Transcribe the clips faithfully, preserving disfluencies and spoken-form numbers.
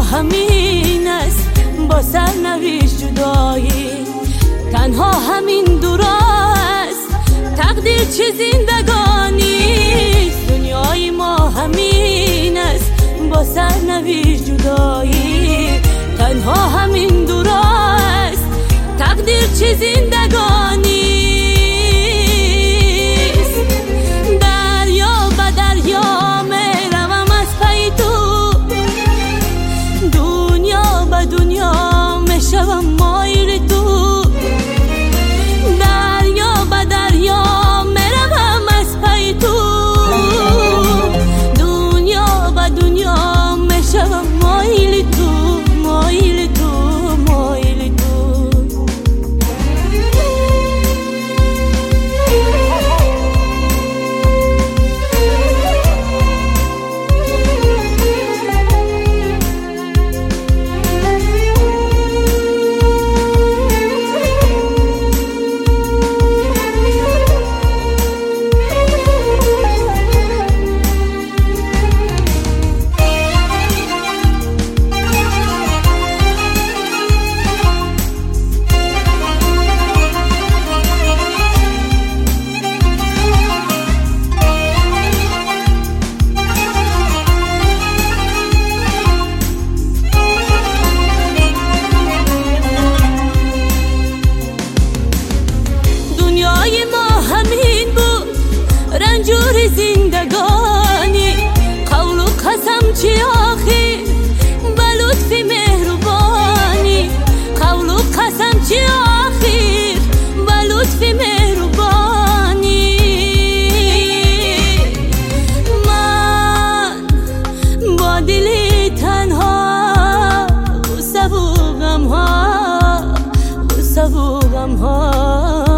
همین است، با سرنوشت جدایی تنها همین دور است. تقدیر چه زندگانی، دنیای ما همین است، با سرنوشت جدایی تنها همین دور است. تقدیر چه زندگانی، دریا به دریا میروم از پی تو، دنیا به دنیا میشوم مایل تو. دریا به دریا میروم از پی تو، دنیا به دنیا میشوم مایل تو، مایل تو، مایل تو. رنجور زندگانی قول و قسم چی آخر، به لطف مهربانی قول و قسم چی آخر، به لطف مهربانی. من با دل تنها غصه و غم ها، غصه و غم ها،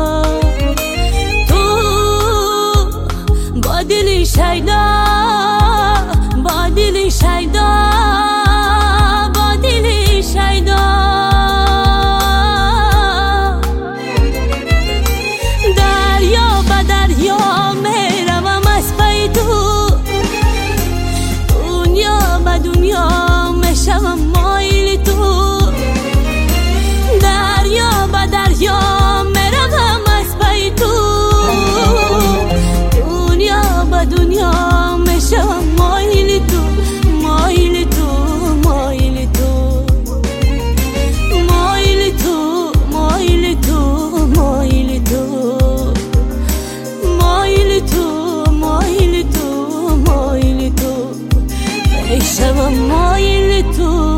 با دل شیدا، با دل شیدا، با دل شیدا. دریا به دریا میروم از پی تو، دنیا به دنیا میشوم مایل تو. دریا به دریا میروم از پی تو، دنیا میشم مایل تو، مایل تو، مایل تو، مایل تو، مایل تو، مایل تو، مایل تو، مایل تو، مایل تو، میشم مایل تو.